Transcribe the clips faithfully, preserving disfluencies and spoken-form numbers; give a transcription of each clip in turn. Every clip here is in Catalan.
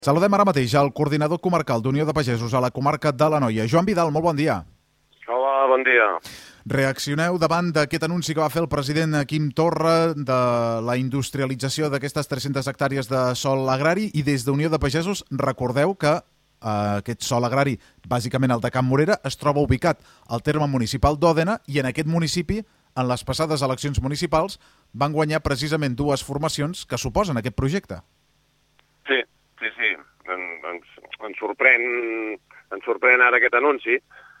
Saludem ara mateix al coordinador comarcal d'Unió de Pagesos a la comarca de l'Anoia. Joan Vidal, molt bon dia. Hola, bon dia. Reaccioneu davant d'aquest anunci que va fer el president Quim Torra de la industrialització d'aquestes tres-centes hectàrees de sòl agrari i des d'Unió de Pagesos recordeu que eh, aquest sòl agrari, bàsicament el de Can Morera, es troba ubicat al terme municipal d'Òdena i en aquest municipi, en les passades eleccions municipals, van guanyar precisament dues formacions que suposen aquest projecte. Sí, sí, sí. En, ens, ens, sorprèn, ens sorprèn ara aquest anunci,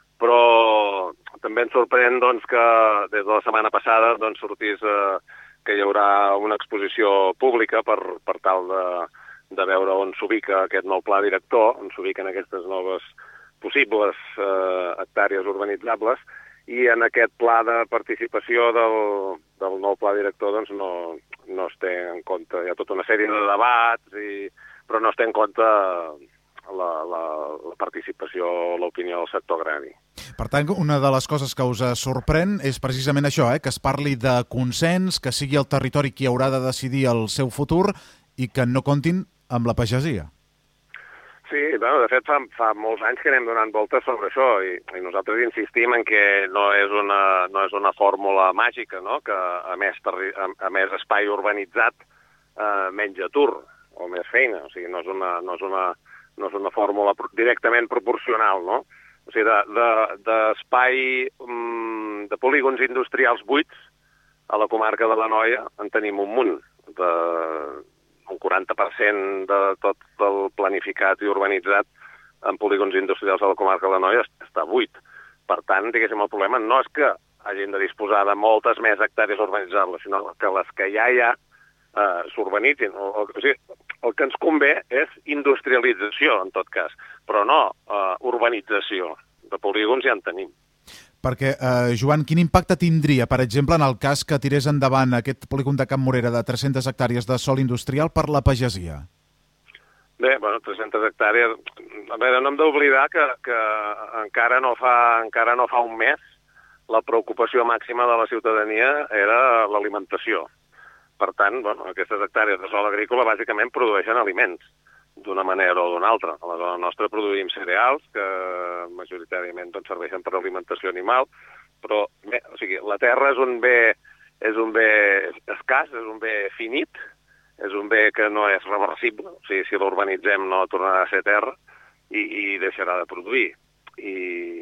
però també ens sorprèn doncs, que des de la setmana passada doncs, sortís eh, que hi haurà una exposició pública per, per tal de, de veure on s'ubica aquest nou pla director, on s'ubiquen aquestes noves possibles eh, hectàrees urbanitzables, i en aquest pla de participació del, del nou pla director doncs, no, no es té en compte. Hi ha tota una sèrie de debats, i, però no es té en compte la, la, la participació o l'opinió del sector agrari. Per tant, una de les coses que us sorprèn és precisament això, eh? que es parli de consens, que sigui el territori qui haurà de decidir el seu futur i que no comptin amb la pagesia. Sí, bueno, de fet fa, fa molts anys que anem donant voltes sobre això i, i nosaltres insistim en que no és una, no és una fórmula màgica, no? Que a més, terri, a, a més espai urbanitzat eh, menys atur o més feina, o sigui, no és una, no és una, no és una fórmula directament proporcional, no? O sigui, d'espai, de, de, de polígons industrials buits a la comarca de l'Anoia en tenim un munt, de un quaranta per cent de tot el planificat i urbanitzat en polígons industrials a la comarca de l'Anoia està buit. Per tant, diguéssim, el problema no és que hagin de disposar de moltes més hectàrees urbanitzables, sinó que les que ja hi ha eh, s'urbanitzin. O, o, o sigui, el que ens convé és industrialització, en tot cas, però no eh, urbanització. De polígons ja en tenim. Perquè, eh, Joan, quin impacte tindria, per exemple, en el cas que tirés endavant aquest polígon de Can Morera de tres-centes hectàrees de sòl industrial per la pagesia? Bé, bueno, tres-centes hectàrees... A veure, no hem d'oblidar que, que encara, no fa, encara no fa un mes la preocupació màxima de la ciutadania era l'alimentació. Per tant, bueno, aquestes hectàrees de sòl agrícola bàsicament produeixen aliments d'una manera o d'una altra. A la zona nostra produïm cereals, que majoritàriament doncs, serveixen per alimentació animal, però bé, o sigui, la terra és un bé, és un bé escàs, és un bé finit, és un bé que no és reversible, o sigui, si l'urbanitzem no tornarà a ser terra i, i deixarà de produir. I,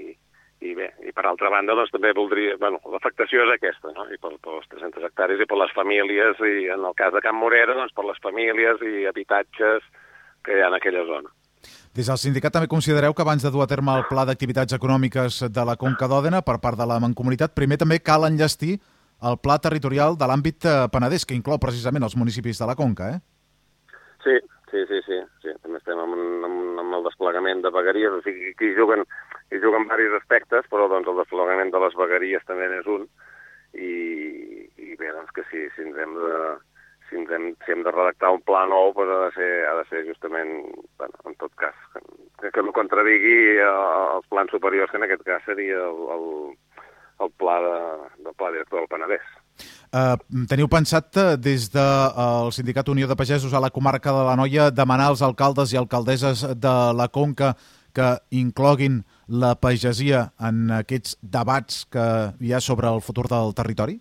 i bé, i per altra banda, doncs també voldria... Bueno, l'afectació és aquesta, no? I per, per les tres-centes hectàrees i per les famílies, i en el cas de Can Morera, doncs per les famílies i habitatges que hi ha en aquella zona. Des del sindicat també considereu que abans de dur a terme el pla d'activitats econòmiques de la Conca d'Òdena per part de la Mancomunitat, primer també cal enllestir el pla territorial de l'àmbit Penedès, que inclou precisament els municipis de la Conca, eh? Sí, sí, sí, sí. sí. També estem amb, amb, amb el desplegament de vegueries, o sigui, que hi juguen, hi juguen diversos aspectes, però doncs, el desplegament de les vegueries també n'és un, i, i bé, doncs que sí, si ens hem de... Si hem, si hem de redactar un pla nou, doncs ha de ser, ha de ser justament, bueno, en tot cas, que, que no contradigui els plans superiors, que en aquest cas seria el, el, el pla de, del pla director del Penedès. Uh, teniu pensat, des del Sindicat Unió de Pagesos a la comarca de l'Anoia, demanar als alcaldes i alcaldesses de la Conca que incloguin la pagesia en aquests debats que hi ha sobre el futur del territori?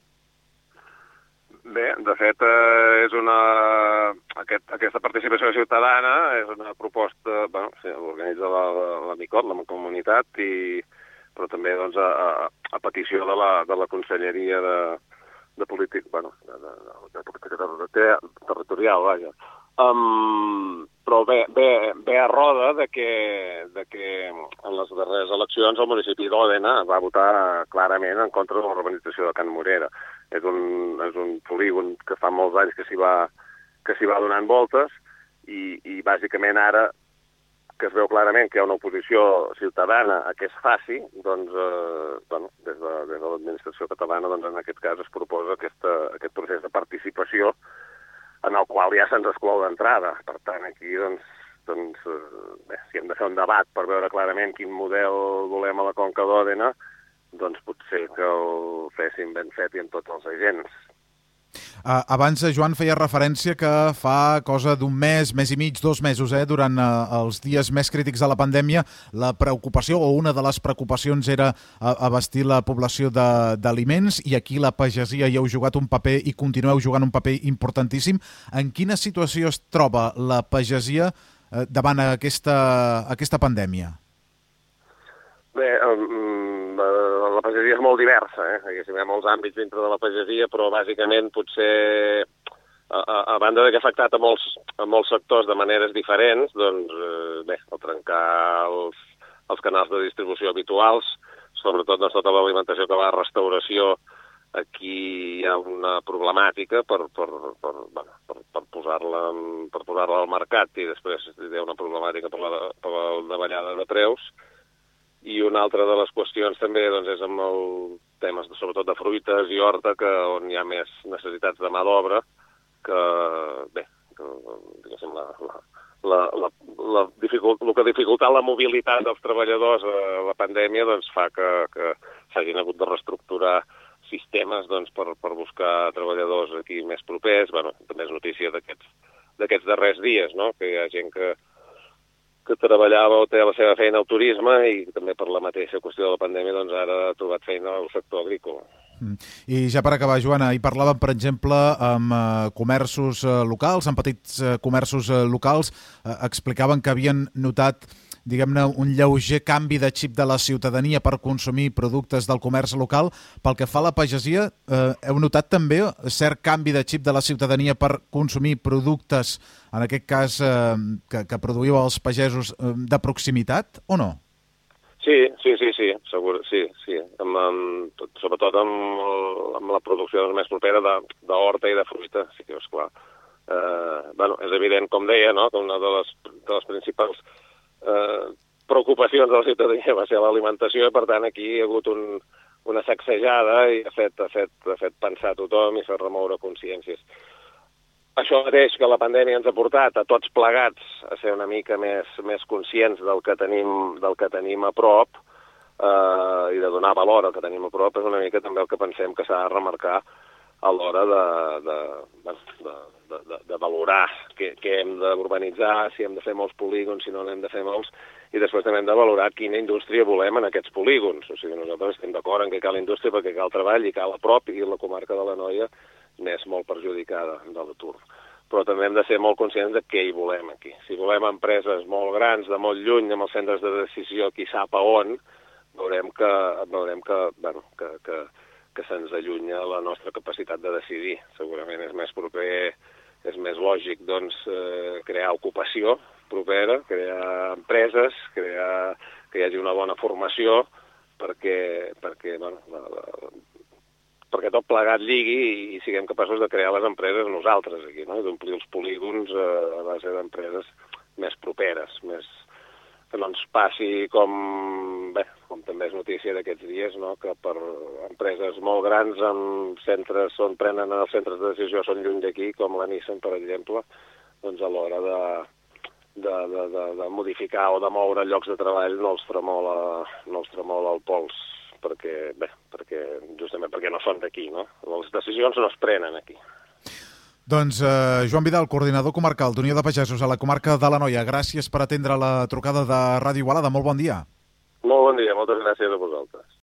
Bé, de fet, eh, és una... Aquest, aquesta participació ciutadana és una proposta, bueno, sí, l'organitza la, la MICOT, la Mancomunitat, i, però també doncs, a, a petició de la, de la Conselleria de, de Política, bueno, de, de, de Política Territorial, vaja. Um, però bé, bé, bé a roda de que, de que en les darreres eleccions el municipi d'Òdena va votar clarament en contra de la urbanització de Can Morera. És un, és un polígon que fa molts anys que s'hi va, que s'hi va donant voltes i, i bàsicament ara que es veu clarament que hi ha una oposició ciutadana a que es faci, doncs, eh, bueno, des de, des de l'administració catalana, doncs en aquest cas es proposa aquesta, aquest procés de participació en el qual ja se'ns exclou d'entrada. Per tant, aquí, doncs, doncs bé, si hem de fer un debat per veure clarament quin model volem a la Conca d'Òdena, doncs potser que el féssim ben fet i amb tots els agents. Uh, abans, Joan, feia referència que fa cosa d'un mes, mes i mig, dos mesos, eh, durant uh, els dies més crítics de la pandèmia, la preocupació o una de les preocupacions era uh, abastir la població d'aliments, i aquí la pagesia hi heu jugat un paper i continueu jugant un paper importantíssim. En quina situació es troba la pagesia uh, davant aquesta, aquesta pandèmia? Bé, um, la pagesia és molt diversa, eh? Hi ha molts àmbits dintre de la pagesia, però bàsicament potser, a, a, a banda de que ha afectat a molts, a molts sectors de maneres diferents, doncs, eh, bé, al trencar els, els canals de distribució habituals, sobretot doncs, tota l'alimentació que va a restauració, aquí hi ha una problemàtica per, per, per, bueno, per, per posar-la per posar-la al mercat, i després hi ha una problemàtica per la, per la davallada de preus. I una altra de les qüestions també doncs, és amb el temes de, sobretot de fruites i horta, que on hi ha més necessitats de mà d'obra, que bé, que, diguéssim, la, la, la, la, la dificult, el que ha dificultat la mobilitat dels treballadors a la pandèmia doncs, fa que, que s'hagin hagut de reestructurar sistemes doncs, per, per buscar treballadors aquí més propers. Bueno, també és notícia d'aquests darrers dies, no? Que hi ha gent que que treballava o té la seva feina al turisme i també per la mateixa qüestió de la pandèmia doncs ara ha trobat feina al sector agrícola. I ja per acabar, Joana, hi parlàvem, per exemple, amb eh, comerços eh, locals, amb petits eh, comerços eh, locals, eh, explicaven que havien notat, diguem-ne, un lleuger canvi de xip de la ciutadania per consumir productes del comerç local. Pel que fa a la pagesia, eh, heu notat també cert canvi de xip de la ciutadania per consumir productes, en aquest cas, eh, que, que produïu els pagesos, eh, de proximitat, o no? Sí, sí, sí, sí, segur, sí, sí. Amb, amb, tot, sobretot amb, amb la producció més propera d'horta i de fruita, sí que és clar. Eh, bueno, és evident, com deia, no?, que una de les, de les principals eh, preocupacions de la ciutadania va ser l'alimentació, i per tant aquí hi ha hagut un, una sacsejada i ha fet, ha, fet, ha fet pensar a tothom i fer remoure consciències. Això mateix que la pandèmia ens ha portat a tots plegats a ser una mica més, més conscients del que tenim, del que tenim a prop eh, i de donar valor al que tenim a prop, és una mica també el que pensem que s'ha de remarcar a l'hora de, de, de, de, de, de valorar què, què hem d'urbanitzar, si hem de fer molts polígons, si no n'hem de fer molts, i després també hem de valorar quina indústria volem en aquests polígons. O sigui, nosaltres estem d'acord en que cal indústria perquè cal treball i cal a prop, i la comarca de l'Anoia n'és molt perjudicada de l'atur. Però també hem de ser molt conscients de què hi volem aquí. Si volem empreses molt grans, de molt lluny, amb els centres de decisió qui sap a on, veurem que, veurem que, bueno, que, que, que se'ns allunya la nostra capacitat de decidir. Segurament és més proper, és més lògic doncs, eh, crear ocupació propera, crear empreses, crear que hi hagi una bona formació, perquè, perquè bueno, la, la, perquè tot plegat lligui i siguem capaços de crear les empreses nosaltres aquí, no? D'omplir els polígons a base d'empreses més properes, més que no ens passi com, bé, com també és notícia d'aquests dies, no? Que per empreses molt grans amb centres on prenen els centres de decisió són lluny d'aquí, com la Nissan, per exemple, doncs a l'hora de, de, de, de, de modificar o de moure llocs de treball no els tremola, no els tremola el pols. Perquè, bé, perquè, justament perquè no són d'aquí, no? Les decisions no es prenen aquí. Doncs eh, Joan Vidal, coordinador comarcal d'Unió de Pagesos a la comarca de l'Anoia, gràcies per atendre la trucada de Ràdio Igualada. Molt bon dia. Molt bon dia, moltes gràcies a vosaltres.